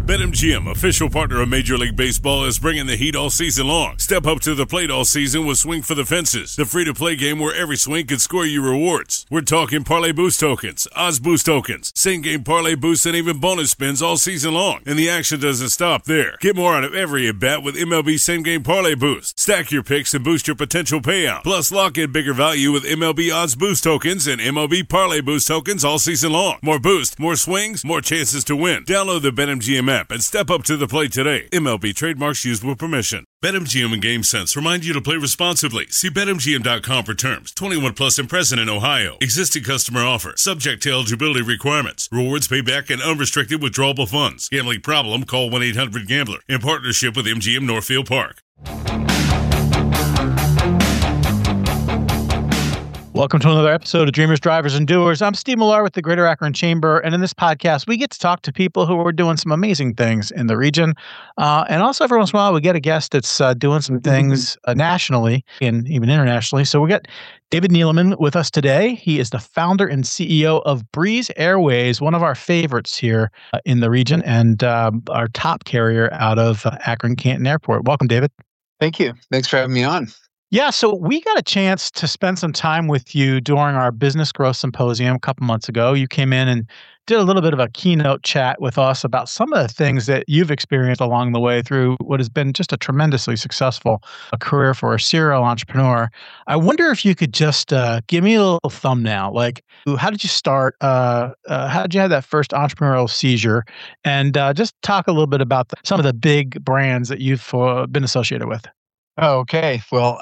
BetMGM, official partner of Major League Baseball, is bringing the heat all season long. Step up to the plate all season with Swing for the Fences, the free-to-play game where every swing can score you rewards. We're talking parlay boost tokens, odds boost tokens, same-game parlay boosts, and even bonus spins all season long. And the action doesn't stop there. Get more out of every at-bat with MLB same-game parlay boost. Stack your picks and boost your potential payout. Plus, lock in bigger value with MLB odds boost tokens and MLB parlay boost tokens all season long. More boost, more swings, more chances to win. Download the BetMGM app and step up to the plate today. MLB trademarks used with permission. BetMGM and GameSense remind you to play responsibly. See BetMGM.com for terms. 21 plus and present in Ohio. Existing customer offer. Subject to eligibility requirements. Rewards payback and unrestricted withdrawable funds. Gambling problem? Call 1-800-GAMBLER. In partnership with MGM Northfield Park. Welcome to another episode of Dreamers, Drivers, and Doers. I'm Steve Millar with the Greater Akron Chamber, and in this podcast, we get to talk to people who are doing some amazing things in the region. And also, every once in a while, we get a guest that's doing some things nationally and even internationally. So we got David Neeleman with us today. He is the founder and CEO of Breeze Airways, one of our favorites here in the region, and our top carrier out of Akron Canton Airport. Welcome, David. Thank you. Thanks for having me on. Yeah, so we got a chance to spend some time with you during our Business Growth Symposium a couple months ago. You came in and did a little bit of a keynote chat with us about some of the things that you've experienced along the way through what has been just a tremendously successful career for a serial entrepreneur. I wonder if you could just give me a little thumbnail. Like, how did you start? How did you have that first entrepreneurial seizure? And just talk a little bit about some of the big brands that you've been associated with. Oh, okay. Well,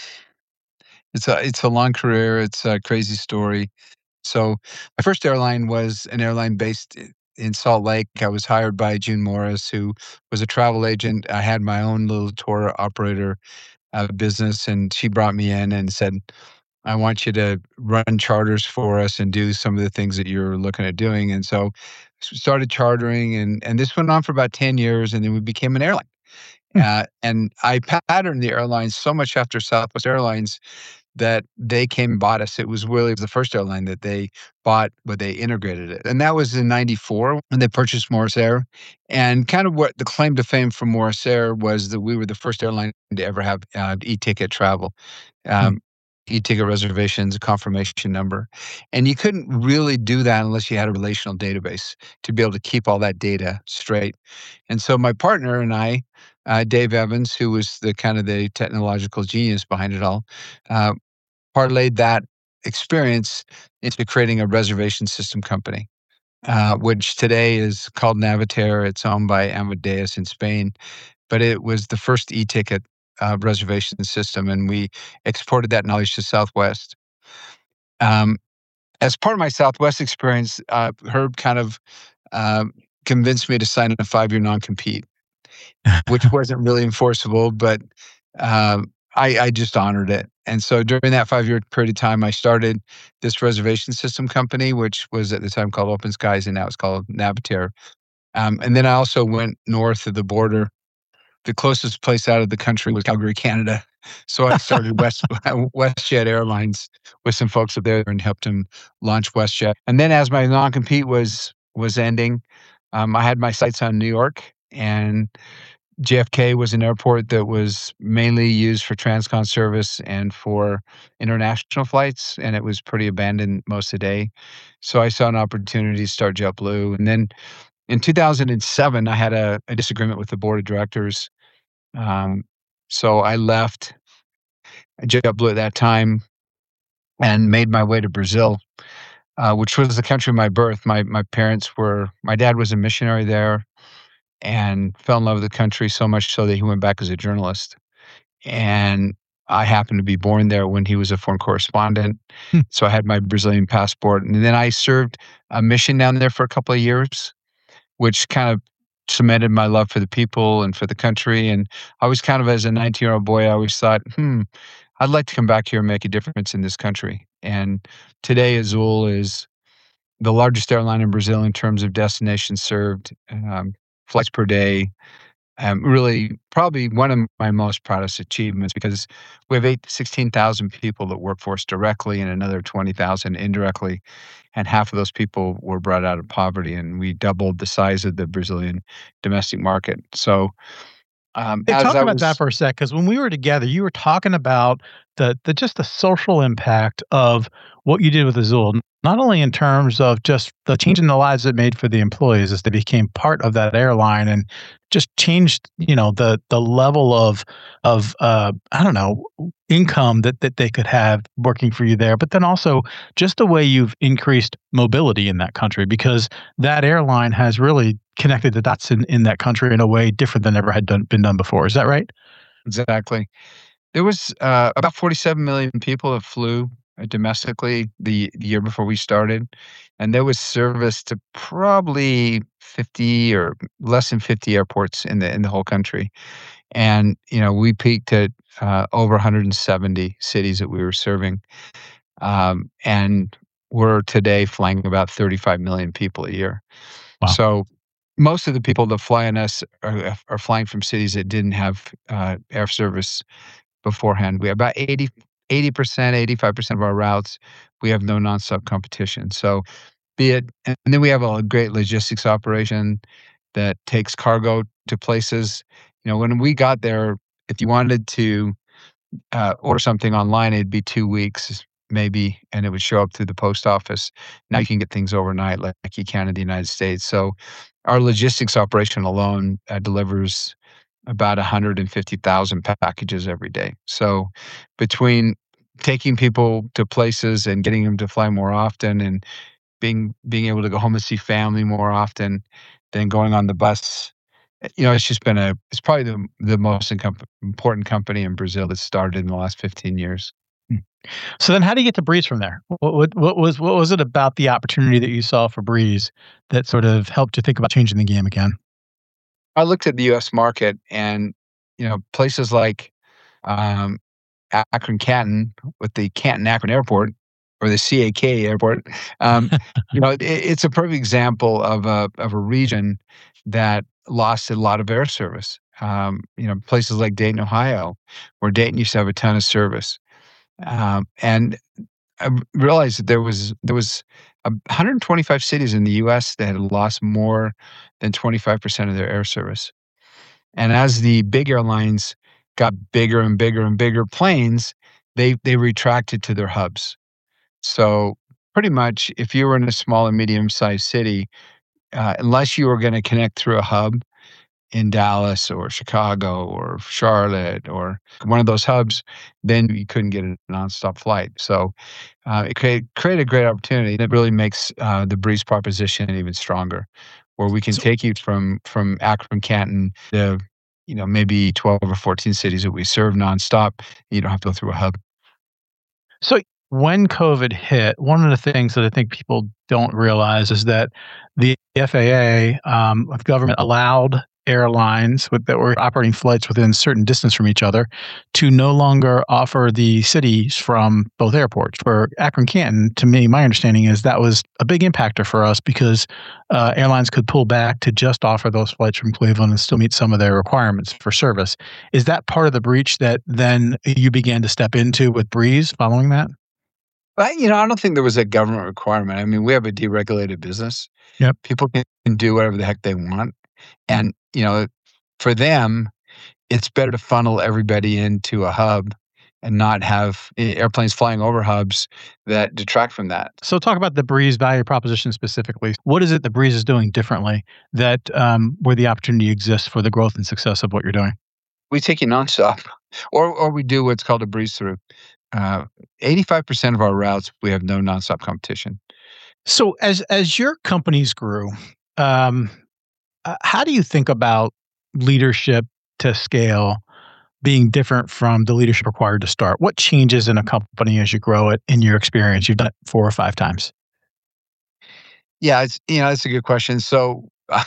it's a long career. It's a crazy story. So my first airline was an airline based in Salt Lake. I was hired by June Morris, who was a travel agent. I had my own little tour operator business, and she brought me in and said, I want you to run charters for us and do some of the things that you're looking at doing. And so started chartering, and this went on for about 10 years, and then we became an airline. And I patterned the airlines so much after Southwest Airlines that they came and bought us. It was really the first airline that they bought, but they integrated it. And that was in 94 when they purchased Morris Air. And kind of what the claim to fame for Morris Air was that we were the first airline to ever have e-ticket travel. E-ticket reservations, a confirmation number. And you couldn't really do that unless you had a relational database to be able to keep all that data straight. And so my partner and I, Dave Evans, who was the kind of the technological genius behind it all, parlayed that experience into creating a reservation system company, which today is called Navitaire. It's owned by Amadeus in Spain, but it was the first e-ticket reservation system, and we exported that knowledge to Southwest. As part of my Southwest experience, Herb kind of convinced me to sign a 5-year non-compete, which wasn't really enforceable, but I just honored it. And so during that 5-year period of time, I started this reservation system company, which was at the time called Open Skies, and now it's called Navitaire. And then I also went north of the border. The closest place out of the country was Calgary, Canada. So I started WestJet Airlines with some folks up there and helped them launch WestJet. And then as my non-compete was ending, I had my sights on New York, and JFK was an airport that was mainly used for transcon service and for international flights, and it was pretty abandoned most of the day. So I saw an opportunity to start JetBlue. And then in 2007, I had a disagreement with the board of directors. So I left JetBlue at that time and made my way to Brazil, which was the country of my birth. My dad was a missionary there and fell in love with the country so much so that he went back as a journalist. And I happened to be born there when he was a foreign correspondent. So I had my Brazilian passport. And then I served a mission down there for a couple of years, which kind of cemented my love for the people and for the country. And I was kind of, as a 19-year-old boy, I always thought, I'd like to come back here and make a difference in this country. And today, Azul is the largest airline in Brazil in terms of destinations served, flights per day, really probably one of my most proudest achievements, because we have 16,000 people that work for us directly and another 20,000 indirectly. And half of those people were brought out of poverty, and we doubled the size of the Brazilian domestic market. So, Hey, as talk I about that was, for a sec, because when we were together, you were talking about the just the social impact of what you did with Azul, not only in terms of just the change in the lives it made for the employees as they became part of that airline and just changed, the level of I don't know, income that they could have working for you there, but then also just the way you've increased mobility in that country because that airline has really connected the dots in that country in a way different than ever had been done before. Is that right? exactly. There was about 47 million people that flew domestically the year before we started, and there was service to probably 50 or less than 50 airports in the whole country. And we peaked at over 170 cities that we were serving, and we're today flying about 35 million people a year. Wow. So most of the people that fly on us are flying from cities that didn't have air service beforehand. We have about 80%, 85% of our routes, we have no nonstop competition. So be it, and then we have a great logistics operation that takes cargo to places. When we got there, if you wanted to order something online, it'd be 2 weeks maybe, and it would show up through the post office. Now you can get things overnight like you can in the United States. So our logistics operation alone delivers about 150,000 packages every day. So between taking people to places and getting them to fly more often and being able to go home and see family more often than going on the bus, it's just been it's probably the most important company in Brazil that started in the last 15 years. So then how do you get to Breeze from there? What was it about the opportunity that you saw for Breeze that sort of helped you think about changing the game again? I looked at the US market and, places like um, Akron Canton with the Canton Akron Airport or the CAK Airport. Um, it's a perfect example of a region that lost a lot of air service. Places like Dayton, Ohio, where Dayton used to have a ton of service. And I realized that there was 125 cities in the U.S. that had lost more than 25% of their air service. And as the big airlines got bigger and bigger and bigger planes, they retracted to their hubs. So pretty much, if you were in a small and medium-sized city, unless you were going to connect through a hub in Dallas or Chicago or Charlotte or one of those hubs, then you couldn't get a nonstop flight. So it created a great opportunity that really makes the Breeze proposition even stronger, where we can So, take you from Akron, Canton to maybe 12 or 14 cities that we serve nonstop. You don't have to go through a hub. so when COVID hit, one of the things that I think people don't realize is that the FAA, the government allowed airlines that were operating flights within certain distance from each other to no longer offer the cities from both airports. For Akron Canton, to me, my understanding is that was a big impactor for us because airlines could pull back to just offer those flights from Cleveland and still meet some of their requirements for service. Is that part of the breach that then you began to step into with Breeze following that? But I don't think there was a government requirement. I mean, we have a deregulated business. Yep. People can do whatever the heck they want. And, for them, it's better to funnel everybody into a hub and not have airplanes flying over hubs that detract from that. So talk about the Breeze value proposition specifically. What is it that Breeze is doing differently that where the opportunity exists for the growth and success of what you're doing? We take you nonstop, or we do what's called a breeze through. 85% of our routes, we have no nonstop competition. So as your companies grew, um, how do you think about leadership to scale being different from the leadership required to start? What changes in a company as you grow it in your experience? You've done it 4 or 5 times. Yeah, that's a good question. So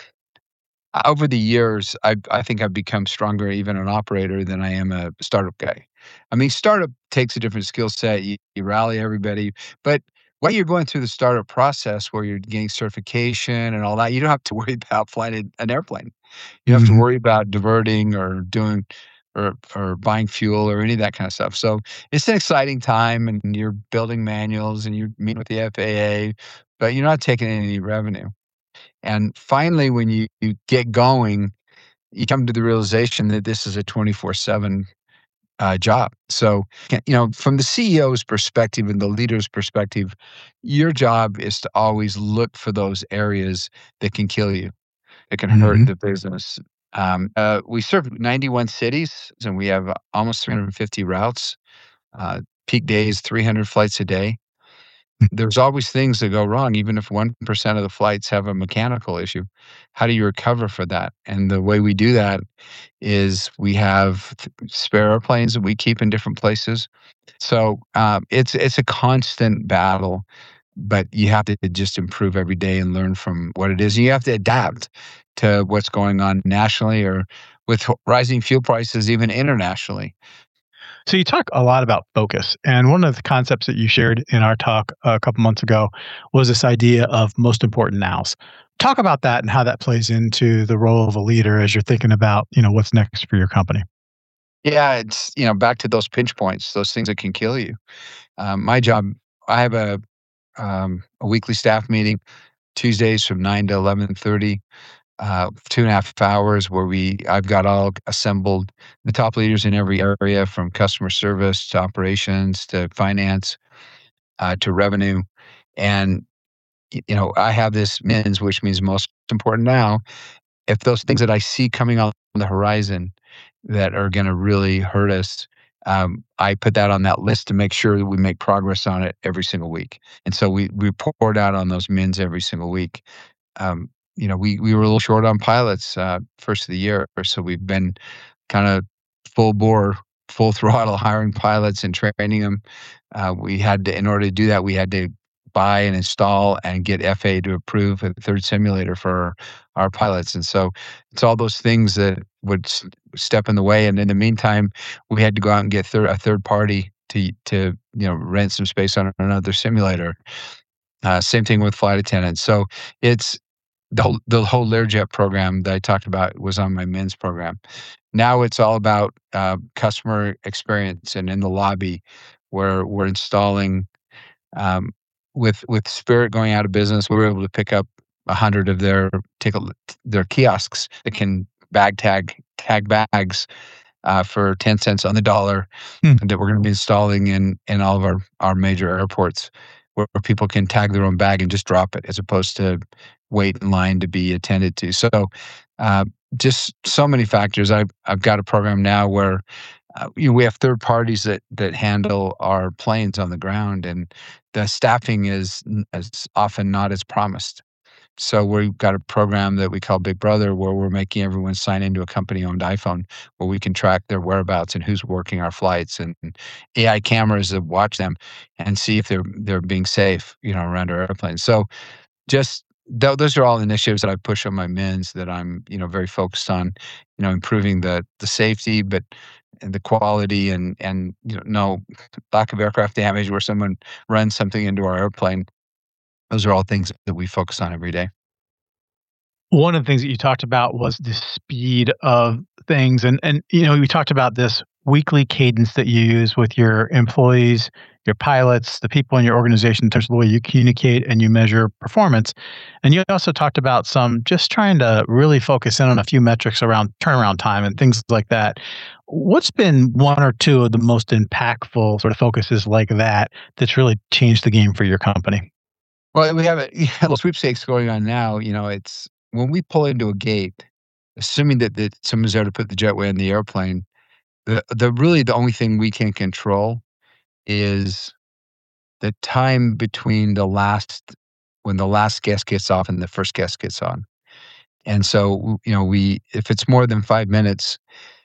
over the years, I think I've become stronger even an operator than I am a startup guy. I mean, startup takes a different skill set. You rally everybody, but while you're going through the startup process where you're getting certification and all that, you don't have to worry about flying an airplane. You don't have to worry about diverting or doing or buying fuel or any of that kind of stuff. So it's an exciting time, and you're building manuals and you're meeting with the FAA, but you're not taking in any revenue. And finally, when you get going, you come to the realization that this is a 24/7 job. So, from the CEO's perspective and the leader's perspective, your job is to always look for those areas that can kill you, that can hurt the business. We serve 91 cities, and we have almost 350 routes. Peak days, 300 flights a day. There's always things that go wrong, even if 1% of the flights have a mechanical issue. How do you recover for that? And the way we do that is we have spare airplanes that we keep in different places. So it's a constant battle, but you have to just improve every day and learn from what it is. And you have to adapt to what's going on nationally or with rising fuel prices, even internationally. So you talk a lot about focus, and one of the concepts that you shared in our talk a couple months ago was this idea of most important nows. Talk about that and how that plays into the role of a leader as you're thinking about, what's next for your company. Yeah, it's back to those pinch points, those things that can kill you. My job, I have a weekly staff meeting Tuesdays from 9 to 11:30. 2.5 hours where I've got all assembled the top leaders in every area, from customer service to operations to finance to revenue. And, I have this MINS, which means most important now. If those things that I see coming on the horizon that are going to really hurt us, I put that on that list to make sure that we make progress on it every single week. And so we report out on those MINS every single week. We were a little short on pilots first of the year, so we've been kind of full bore, full throttle hiring pilots and training them. In order to do that, we had to buy and install and get FAA to approve a third simulator for our pilots. And so it's all those things that would step in the way. And in the meantime, we had to go out and get a third party to rent some space on another simulator. Same thing with flight attendants. So it's the whole Learjet program that I talked about was on my MINS program. Now it's all about customer experience, and in the lobby where we're installing with Spirit going out of business, we were able to pick up 100 of their kiosks that can tag bags for 10 cents on the dollar that we're going to be installing in all of our major airports, where people can tag their own bag and just drop it as opposed to wait in line to be attended to. So just so many factors. I've got a program now where we have third parties that handle our planes on the ground, and the staffing is as often not as promised. So we've got a program that we call Big Brother, where we're making everyone sign into a company-owned iPhone, where we can track their whereabouts and who's working our flights, and AI cameras that watch them and see if they're being safe, around our airplanes. So just those are all initiatives that I push on my MINS that I'm, very focused on, improving the safety, and the quality and no lack of aircraft damage where someone runs something into our airplane. Those are all things that we focus on every day. One of the things that you talked about was the speed of things. And we talked about this weekly cadence that you use with your employees, your pilots, the people in your organization in terms of the way you communicate and you measure performance. And you also talked about just trying to really focus in on a few metrics around turnaround time and things like that. What's been one or two of the most impactful sort of focuses like that that's really changed the game for your company? Well, we have a sweepstakes going on now. It's when we pull into a gate, assuming that someone's there to put the jetway on the airplane, the only thing we can control is the time between when the last guest gets off and the first guest gets on. And so, if it's more than 5 minutes,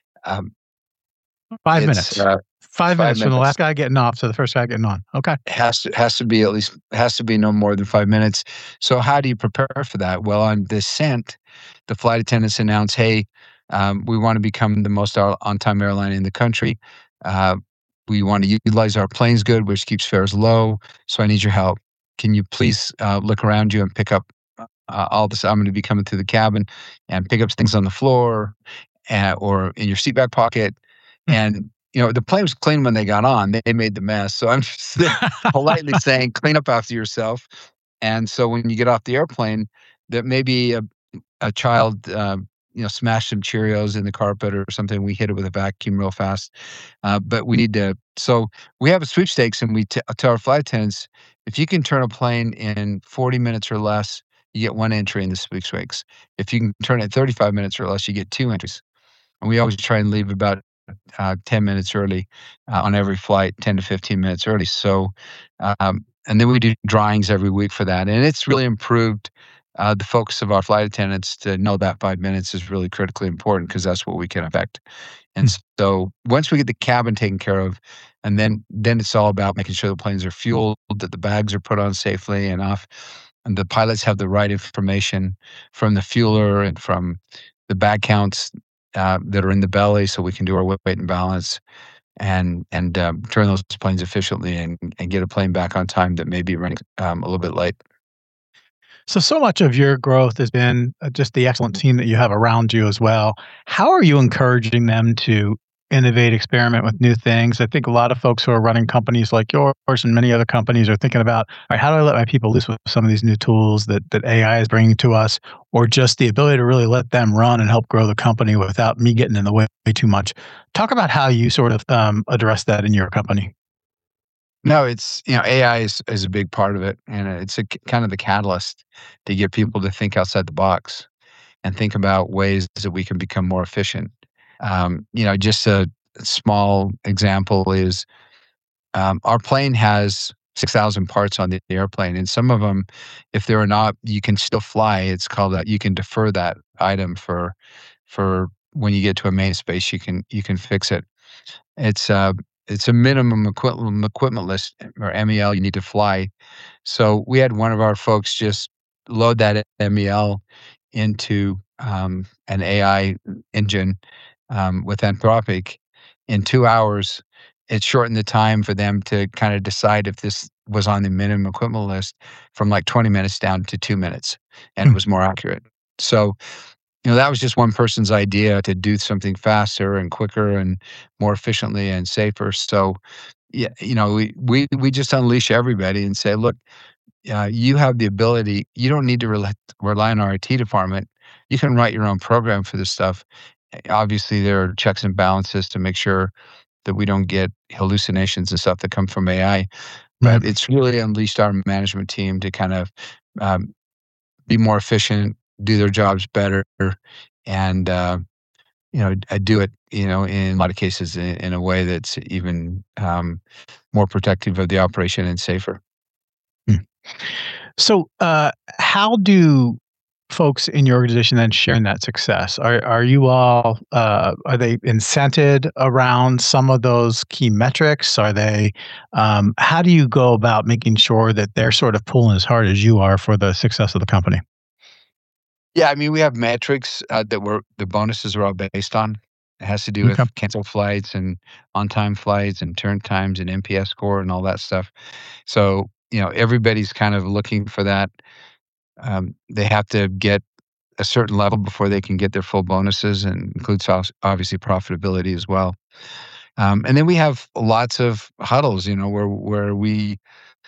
5 minutes. 5 minutes from the last guy getting off to the first guy getting on. Okay. Has to be no more than 5 minutes. So how do you prepare for that? Well, on descent, the flight attendants announce, hey, we want to become the most on-time airline in the country. We want to utilize our planes good, which keeps fares low. So I need your help. can you please look around you and pick up all this? I'm going to be coming through the cabin and pick up things on the floor or in your seat back pocket. And, the plane was clean when they got on. They made the mess. So I'm just politely saying, clean up after yourself. And so when you get off the airplane, that maybe a child, smashed some Cheerios in the carpet or something. We hit it with a vacuum real fast. But we need to, so we have a sweepstakes, and we tell our flight attendants, if you can turn a plane in 40 minutes or less, you get 1 entry in the sweepstakes. If you can turn it 35 minutes or less, you get 2 entries. And we always try and leave about 10 minutes early on every flight, 10 to 15 minutes early. So, and then we do drawings every week for that. And it's really improved the focus of our flight attendants to know that 5 minutes is really critically important, because that's what we can affect. And so once we get the cabin taken care of, and then it's all about making sure the planes are fueled, that the bags are put on safely and off, and the pilots have the right information from the fueler and from the bag counts that are in the belly, so we can do our weight and balance and turn those planes efficiently and get a plane back on time that may be running a little bit late. So much of your growth has been just the excellent team that you have around you as well. How are you encouraging them to innovate, experiment with new things? I think a lot of folks who are running companies like yours and many other companies are thinking about, all right, how do I let my people loose with some of these new tools that AI is bringing to us, or just the ability to really let them run and help grow the company without me getting in the way too much. Talk about how you sort of address that in your company. No, it's, AI is a big part of it. And it's kind of the catalyst to get people to think outside the box and think about ways that we can become more efficient. Just a small example is our plane has 6,000 parts on the airplane. And some of them, if they're not, you can still fly. It's called that. You can defer that item for when you get to a main space, you can fix it. It's a minimum equipment list, or MEL, you need to fly. So we had one of our folks just load that MEL into an AI engine with Anthropic. In 2 hours, it shortened the time for them to kind of decide if this was on the minimum equipment list from like 20 minutes down to 2 minutes, and it was more accurate. So, that was just one person's idea to do something faster and quicker and more efficiently and safer. So, yeah, we just unleash everybody and say, look, you have the ability. You don't need to rely on our IT department. You can write your own program for this stuff. Obviously, there are checks and balances to make sure that we don't get hallucinations and stuff that come from AI. But it's really unleashed our management team to kind of be more efficient, do their jobs better, and do it in a lot of cases in a way that's even more protective of the operation and safer. So how do folks in your organization then sharing that success? Are you all are they incented around some of those key metrics? Are they how do you go about making sure that they're sort of pulling as hard as you are for the success of the company? Yeah, I mean, we have metrics that the bonuses are all based on. It has to do with canceled flights and on-time flights and turn times and NPS score and all that stuff. So, everybody's kind of looking for that. They have to get a certain level before they can get their full bonuses, and includes obviously profitability as well. And then we have lots of huddles, where we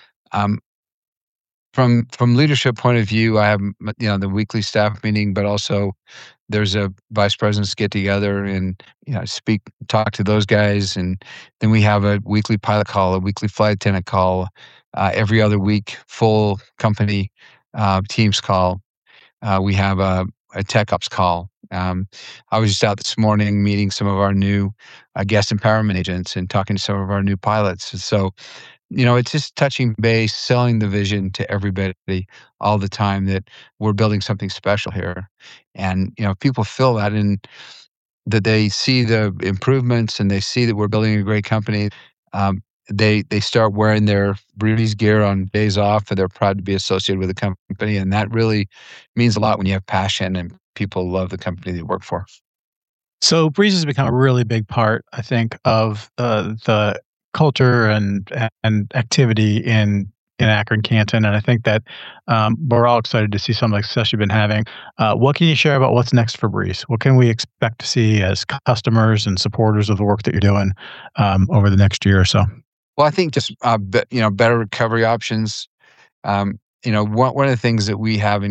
from leadership point of view, I have the weekly staff meeting, but also there's a vice presidents get together and talk to those guys, and then we have a weekly pilot call, a weekly flight attendant call, every other week, full company Teams call. We have a tech ops call. I was just out this morning meeting some of our new guest empowerment agents and talking to some of our new pilots. And so, it's just touching base, selling the vision to everybody all the time that we're building something special here. And, people feel that, and that they see the improvements and they see that we're building a great company. They start wearing their Breeze gear on days off, and they're proud to be associated with the company. And that really means a lot when you have passion and people love the company they work for. So Breeze has become a really big part, I think, of the culture and activity in in Akron Canton, and I think that we're all excited to see some of the success you've been having. What can you share about what's next for Breeze? What can we expect to see as customers and supporters of the work that you're doing over the next year or so? Well, I think just better recovery options. One of the things that we have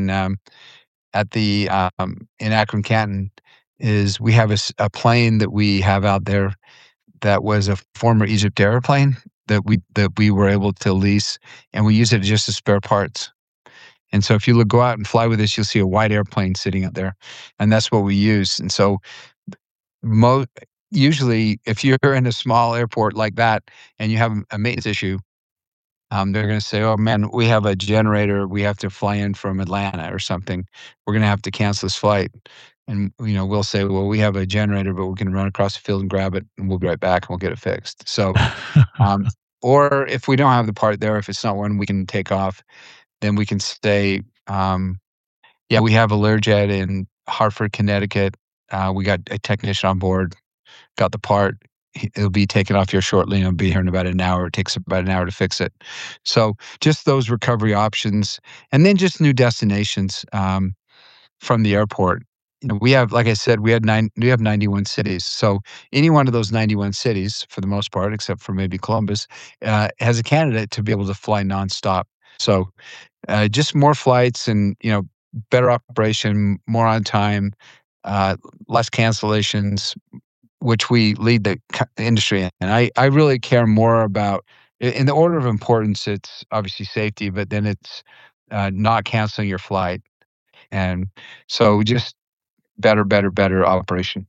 in Akron Canton is we have a plane that we have out there that was a former Egypt airplane that we were able to lease, and we use it just as spare parts. And so if you go out and fly with us, you'll see a white airplane sitting out there, and that's what we use. And so usually, if you're in a small airport like that and you have a maintenance issue, they're going to say, "Oh man, we have a generator. We have to fly in from Atlanta or something. We're going to have to cancel this flight." And we'll say, "Well, we have a generator, but we can run across the field and grab it, and we'll be right back, and we'll get it fixed." So, or if we don't have the part there, if it's not one we can take off, then we can say, "Yeah, we have a Learjet in Hartford, Connecticut. We got a technician on board, got the part. It'll be taken off here shortly, and it'll be here in about an hour. It takes about an hour to fix it." So just those recovery options, and then just new destinations from the airport. We have, like I said, we have 91 cities. So any one of those 91 cities, for the most part, except for maybe Columbus, has a candidate to be able to fly nonstop. So just more flights and better operation, more on time, less cancellations, which we lead the industry in. And I really care more about, in the order of importance, it's obviously safety, but then it's not canceling your flight. And so just better operation.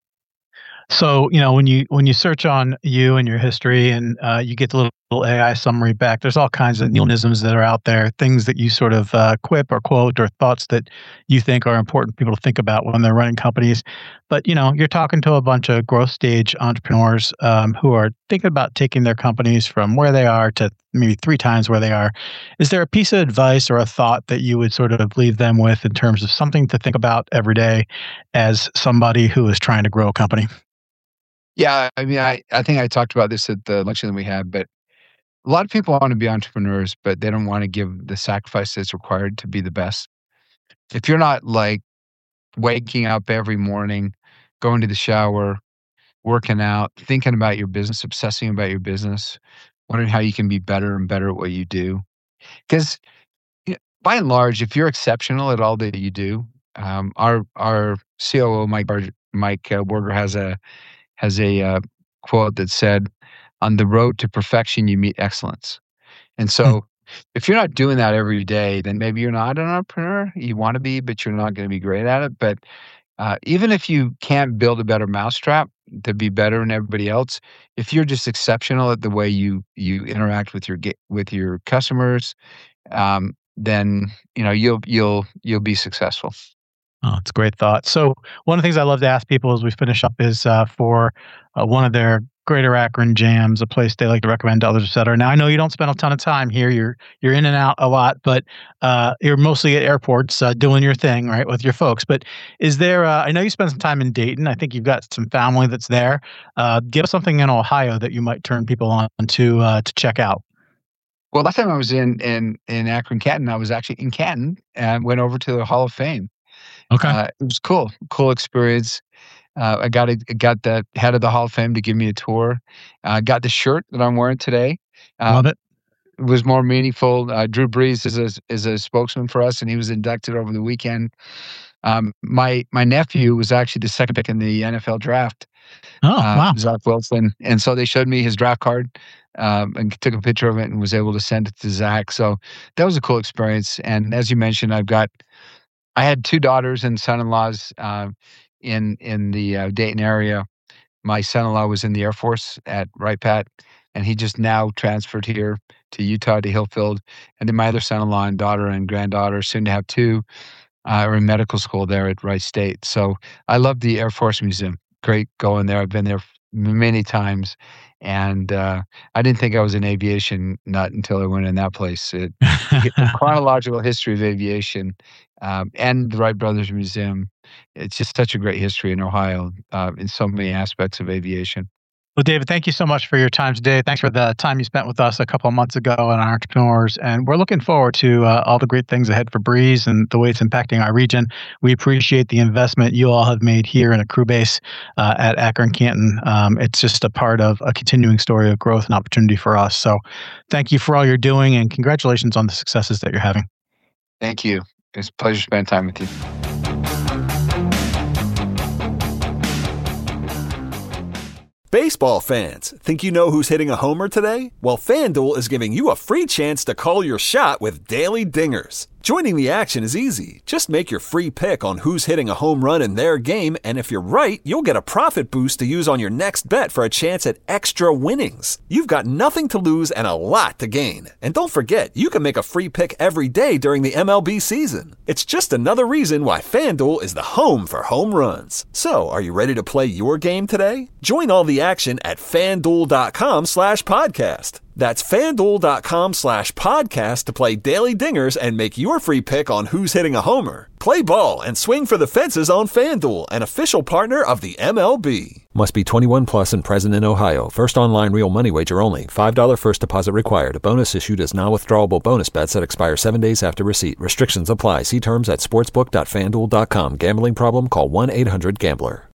So, when you search on you and your history and you get the little AI summary back, there's all kinds of neologisms that are out there, things that you sort of quip or quote, or thoughts that you think are important for people to think about when they're running companies. But, you're talking to a bunch of growth stage entrepreneurs who are thinking about taking their companies from where they are to maybe 3 times where they are. Is there a piece of advice or a thought that you would sort of leave them with in terms of something to think about every day as somebody who is trying to grow a company? Yeah, I mean, I think I talked about this at the luncheon that we had, but a lot of people want to be entrepreneurs, but they don't want to give the sacrifice that's required to be the best. If you're not like waking up every morning, going to the shower, working out, thinking about your business, obsessing about your business, wondering how you can be better and better at what you do. Because by and large, if you're exceptional at all that you do, our COO, Mike Werger, has a quote that said, "On the road to perfection, you meet excellence." And so if you're not doing that every day, then maybe you're not an entrepreneur. You want to be, but you're not going to be great at it. But even if you can't build a better mousetrap to be better than everybody else, if you're just exceptional at the way you interact with your customers, then you'll be successful. Oh, it's a great thought. So one of the things I love to ask people as we finish up is for one of their Greater Akron jams, a place they like to recommend to others, et cetera. Now, I know you don't spend a ton of time here. You're in and out a lot, but you're mostly at airports doing your thing, right, with your folks. But is there, I know you spend some time in Dayton. I think you've got some family that's there. Give us something in Ohio that you might turn people on to check out. Well, last time I was in Akron, Canton, I was actually in Canton and went over to the Hall of Fame. Okay. It was cool experience. I got the head of the Hall of Fame to give me a tour. Got the shirt that I'm wearing today. Love it. It was more meaningful. Drew Brees is a spokesman for us, and he was inducted over the weekend. My nephew was actually the second pick in the NFL draft. Oh, wow. Zach Wilson, and so they showed me his draft card and took a picture of it and was able to send it to Zach. So that was a cool experience. And as you mentioned, I had 2 daughters and son-in-laws in the Dayton area. My son-in-law was in the Air Force at Wright-Patt, and he just now transferred here to Utah, to Hillfield. And then my other son-in-law and daughter and granddaughter, soon to have 2, are in medical school there at Wright State. So I love the Air Force Museum. Great going there. I've been there many times. And I didn't think I was an aviation nut until I went in that place. The chronological history of aviation and the Wright Brothers Museum. It's just such a great history in Ohio in so many aspects of aviation. Well, David, thank you so much for your time today. Thanks for the time you spent with us a couple of months ago on Entrepreneurs. And we're looking forward to all the great things ahead for Breeze and the way it's impacting our region. We appreciate the investment you all have made here in a crew base at Akron Canton. It's just a part of a continuing story of growth and opportunity for us. So thank you for all you're doing, and congratulations on the successes that you're having. Thank you. It's a pleasure spending time with you. Baseball fans, think you know who's hitting a homer today? Well, FanDuel is giving you a free chance to call your shot with Daily Dingers. Joining the action is easy. Just make your free pick on who's hitting a home run in their game, and if you're right, you'll get a profit boost to use on your next bet for a chance at extra winnings. You've got nothing to lose and a lot to gain. And don't forget, you can make a free pick every day during the MLB season. It's just another reason why FanDuel is the home for home runs. So, are you ready to play your game today? Join all the action at FanDuel.com/podcast. That's FanDuel.com/podcast to play Daily Dingers and make your free pick on who's hitting a homer. Play ball and swing for the fences on FanDuel, an official partner of the MLB. Must be 21 plus and present in Ohio. First online real money wager only. $5 first deposit required. A bonus issued as non-withdrawable bonus bets that expire 7 days after receipt. Restrictions apply. See terms at sportsbook.fanduel.com. Gambling problem? Call 1-800-GAMBLER.